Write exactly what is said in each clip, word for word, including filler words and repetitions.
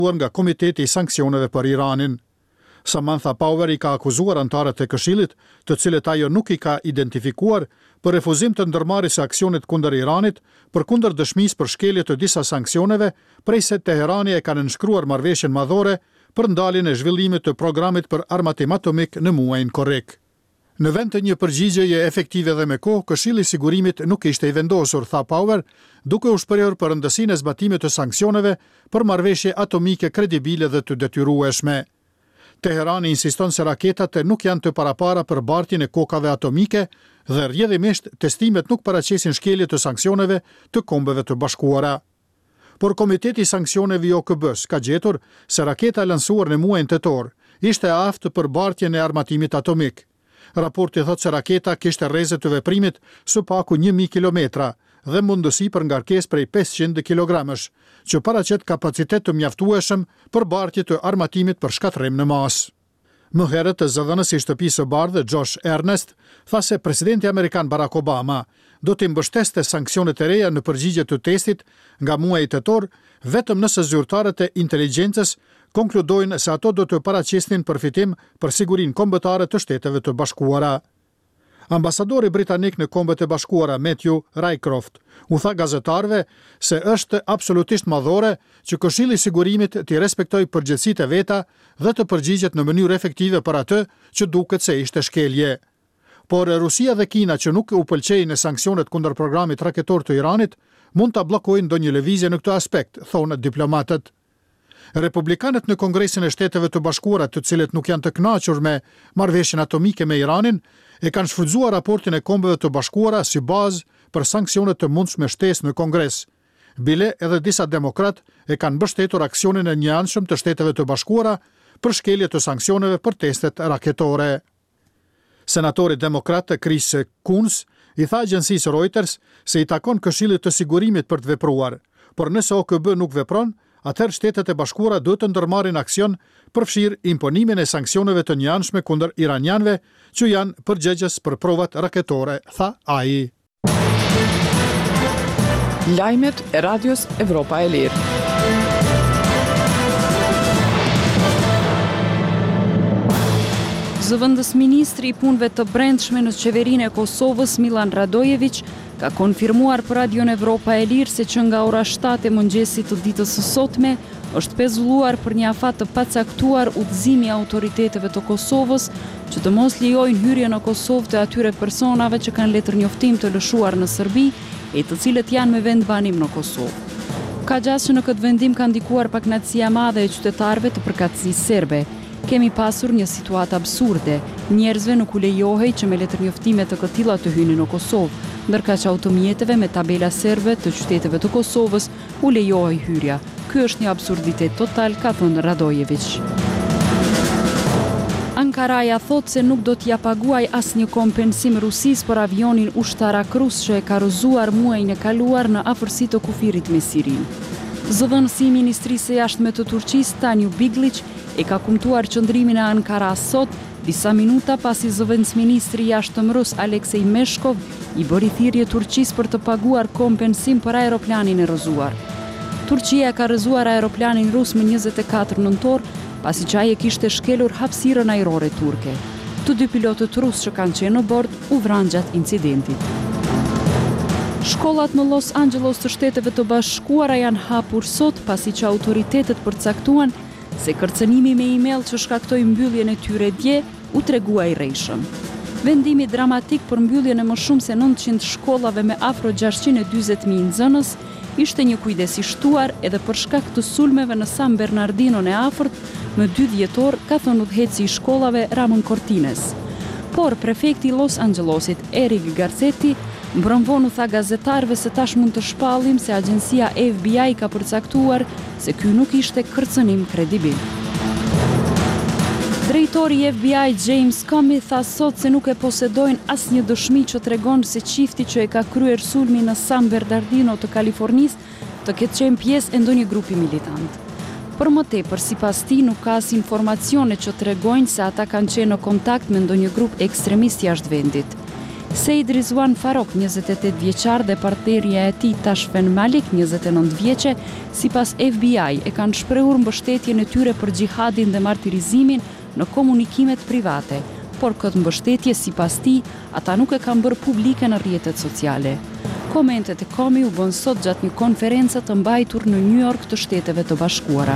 nga Komiteti i Sanksioneve për Iranin. Samantha Power i ka akuzuar antarët e Këshillit, të cilët ajo nuk i ka identifikuar, për refuzim të ndërmarrjes së aksionit kundër Iranit, përkundër dëshmisë për shkelje të disa sanksioneve, prej se Teherani e ka nënshkruar marrëveshjen madhore për ndaljen e zhvillimit të programit për armatim atomik në muajin korrik. Në vend të një përgjigjeje efektive dhe me kohë, Këshilli i Sigurimit nuk ishte i vendosur, tha Power, duke u shprehur për rëndësinë e zbatimit të sanksioneve për marrëveshje atomike kredibile dhe të detyrueshme. Teherani insiston se raketat nuk janë të parapara për bartjen e kokave atomike dhe rrjedhimisht testimet nuk paraqesin shkelje të sanksioneve të Kombeve të Bashkuara. Por Komiteti i Sanksioneve i O K B-s ka gjetur se raketa e lansuar në muajin tetor ishte e aftë për bartjen e armatimit atomik. Raporti thotë se raketa kishte rreze të veprimit së paku një mijë kilometra dhe mundësi për ngarkesë prej pesëqind kilogramësh, që paraqet kapacitet të mjaftueshëm për bartje të armatimit për shkatërrim në masë. Më herët, zëdhënësi i Shtëpisë së Bardhë, Josh Earnest, tha se presidenti amerikan Barack Obama do të mbështeste sanksionet e reja në përgjigje të testit nga muaji tetor, vetëm nëse zyrtarët e inteligjencës konkludojnë se ato do të paraqesin përfitim për sigurinë kombëtare të Shteteve të Bashkuara. Ambasadori britanik në Kombet e Bashkuara Matthew Rycroft u tha gazetarëve se është absolutisht madhore që Këshilli i Sigurimit të respektojë përgjegjësitë e veta dhe të përgjigjet në mënyrë efektive për atë që duket se ishte shkelje. Por Rusia dhe Kina, që nuk u pëlqejnë sanksionet kundër programit raketor të Iranit, mund ta bllokojnë ndonjë lëvizje në këtë aspekt, thonë diplomatët. Republikanët në Kongresin e Shteteve të Bashkuara, të cilët nuk janë të kënaqur me marrëveshjen atomike me Iranin, e kanë shfrytzuar raportin e Kombeve të Bashkuara si bazë për sanksionet të mundshme shtesë në Kongres. Bile edhe disa demokrat e kanë mbështetur aksionin e njëanshëm të Shteteve të Bashkuara për shkelje të sanksioneve për testet raketore. Senatori demokrat Chris Coons i tha agjencisë Reuters se i takon Këshillit të Sigurimit për të vepruar, por nëse O K B nuk vepron, atëherë Shtetet e Bashkuara duhet të ndërmarrin aksion për fshir imponimin e sanksioneve të njëanshme kundër iranianëve që janë përgjegjës për provat raketore, tha ai. Lajmet e Radios Evropa e Lirë. Zëvendës ministri i punëve të brendshme në qeverinë e Kosovës Milan Radojević ka konfirmuar për Radion Evropa e Lirë se që nga ora shtatë e mëngjesit të ditës së sotme është pezulluar për një afat të pacaktuar udhëzimi i autoriteteve të Kosovës që të mos lejojnë hyrje në Kosovë të atyre personave që kanë letër njoftim të lëshuar në Serbi e të cilët janë me vendbanim në Kosovë. Ka gjas që në këtë vendim ka ndikuar pakënaqësia e madhe e qytetarëve të përkatësisë serbe. Kemi pasur një situatë absurde, njerëzve nuk u lejohej që me letër njoftime të këtilla të hynin në Kosovë, ndërka që automjeteve me tabela serbe të qyteteve të Kosovës u lejohej hyrja. Ky është një absurditet total, ka thënë Radojević. Ankaraja thot se nuk do t'ja paguaj asnjë kompensim Rusisë për avionin ushtarak rus që e ka rrëzuar muajin e kaluar në afërsi të kufirit me Sirinë. Zëdhënësi i Ministrisë së Jashtme të Turqisë Tanju Biglić e ka kumtuar qëndrimin e Ankaras sot, disa minuta pasi zëvendësministri i jashtëm rus Aleksej Meshkov i bëri thirrje Turqisë për të paguar kompensim për aeroplanin e rrëzuar. Turqia ka rrëzuar aeroplanin rus më njëzet e katër nëntor, pasi që ai e kishte shkelur hapësirën ajrore turke. Të dy pilotët rus që kanë qenë në bord u vranë gjatë incidentit. Shkollat në Los Angeles të Shteteve të Bashkuara janë hapur sot pasi që autoritetet përcaktuan se kërcënimi me email që shkaktoi mbylljen e tyre dje u tregua i rrejshëm. Vendimi dramatik për mbylljen e më shumë se nëntëqind shkollave me afro gjashtëqind e dyzet mijë nxënës ishte një kujdes i shtuar edhe për shkak të sulmeve në San Bernardino e afërt më dy dhjetor, ka thënë udhëheci i shkollave Ramon Cortines. Por prefekti i Los Angelesit Eric Garcetti mbrëm vonë u tha gazetarëve se tash mund të shpallim se agjencia F B I ka përcaktuar se ky nuk ishte kërcënim kredibil. Drejtori i F B I James Comey tha sot se nuk e posedojnë asnjë dëshmi që tregon se çifti që e ka kryer sulmin në San Bernardino të Kalifornisë të ketë qenë pjesë e ndonjë grupi militant. Për më tepër, sipas tij nuk ka as informacione që tregojnë se ata kanë qenë në kontakt me ndonjë grup ekstremist jashtë vendit. Seid Rizwan Farok, njëzet e tetë vjeçar, dhe partnerja e tij Tashfen Malik, njëzet e nëntë vjeçe, sipas F B I e kanë shprehur mbështetjen e tyre për xhihadin dhe martirizimin në komunikimet private, por këtë mbështetje sipas tij ata nuk e kanë bërë publike në rrjetet sociale. Komentet e Komi u bën sot gjatë një konference të mbajtur në New York të Shteteve të Bashkuara.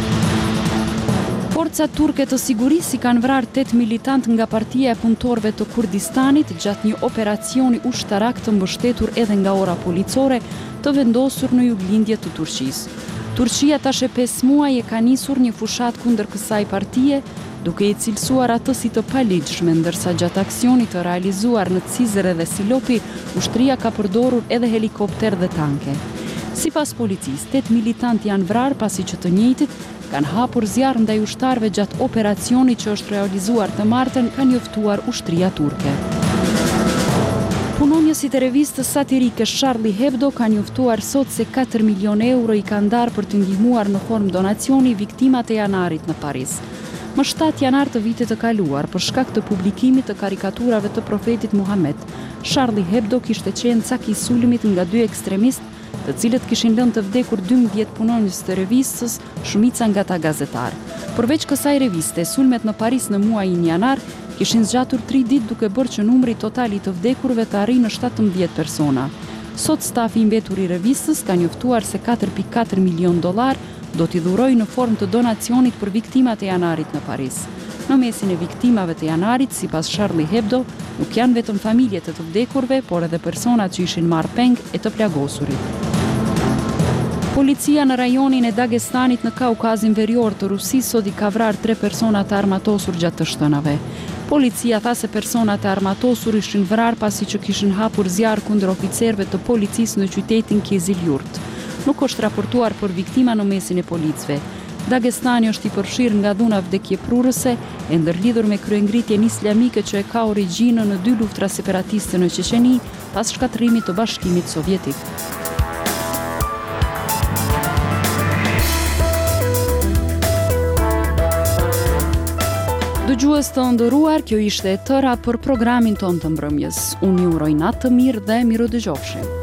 Forcat turke të sigurisë kanë vrarë tetë militant nga Partia e Punëtorëve të Kurdistanit gjatë një operacioni ushtarak të mbështetur edhe nga ora policore të vendosur në juglindje të Turqisë. Turqia tash e pesë muaj e ka nisur një fushat kundër kësaj partie, duke i cilësuar atë si të paligjshme, ndërsa gjatë aksionit të realizuar në Cizre dhe Silopi, ushtria ka përdorur edhe helikopter dhe tanke. Sipas policisë, tetë militantë janë vrarë pasi që të njëjtit kanë hapur zjarr ndaj ushtarëve gjatë operacionit që është realizuar të martën, ka njoftuar ushtria turke. Punonjësit e revistës satirike Charlie Hebdo ka njoftuar sot se katër milion euro i kanë ndarë për të ndihmuar në formë donacioni viktimat e janarit në Paris. Më shtatë janar të vitit të kaluar, për shkak të publikimit të karikaturave të profetit Muhammed, Charlie Hebdo kishte qenë cak i sulmit nga dy ekstremistë, të cilët kishin lënë të vdekur dymbëdhjetë punonjës të revistës, shumica nga ta gazetar. Përveç kësaj reviste, sulmet në Paris në muajin janar kishin zgjatur tri ditë duke bërë që numri total i të vdekurve të arrijë në shtatëmbëdhjetë persona. Sot stafi i mbetur i revistës ka njoftuar se katër pikë katër milion dollar do t'i dhurojë në formë të donacionit për viktimat e janarit në Paris. Në mesin e viktimave të janarit, sipas Charlie Hebdo, nuk janë vetëm familjet e të vdekurve, por edhe personat që ishin marrë peng e të plagosurit. Policia në rajonin e Dagestanit në Kaukazin Verior të Rusisë sot i ka vrarë tre persona të armatosur gjatë të shtënave. Policia tha se personat e armatosur ishin vrarë pasi që kishin hapur zjarr kundër oficerëve të policisë në qytetin Kizilyurt. Nuk është raportuar për viktima në mesin e policëve. Dagestani është i përfshirë nga dhuna vdekjeprurëse e ndërlidhur me kryengritjen islamike që e ka origjinën në dy luftra separatiste në Çeçeni pas shkatërrimit të Bashkimit Sovjetik. Dëgjues të nderuar, kjo ishte e tëra për programin ton të mbrëmjes. Unë ju uroj natë të mirë dhe miru dëgjofshim.